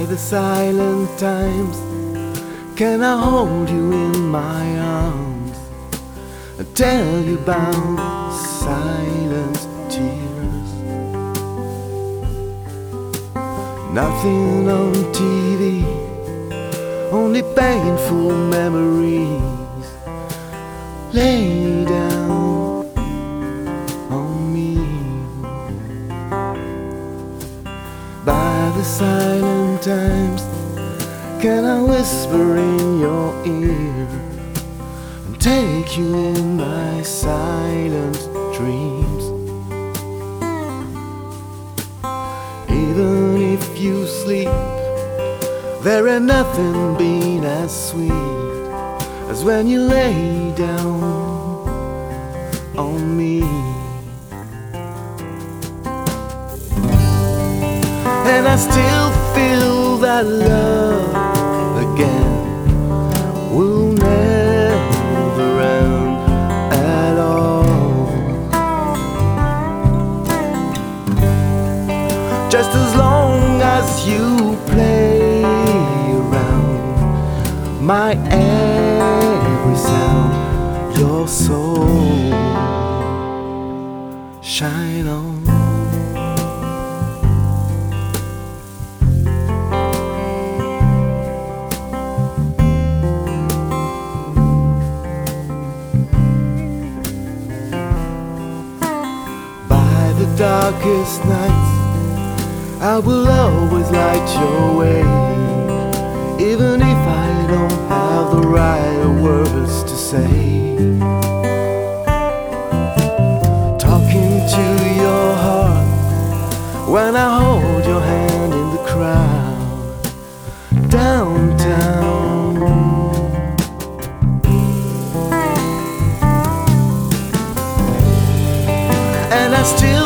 the silent times, can I hold you in my arms and tell you about silent tears? Nothing on TV, only painful memories lay down on me. By the silent times, can I whisper in your ear and take you in my silent dreams? Even if you sleep, there ain't nothing been as sweet as when you lay down on me. And I still feel that love again will never end at all. Just as long as you play around my every sound, your soul shine on. The darkest nights, I will always light your way, even if I don't have the right words to say. Talking to your heart when I hold your hand in the crowd downtown. And I still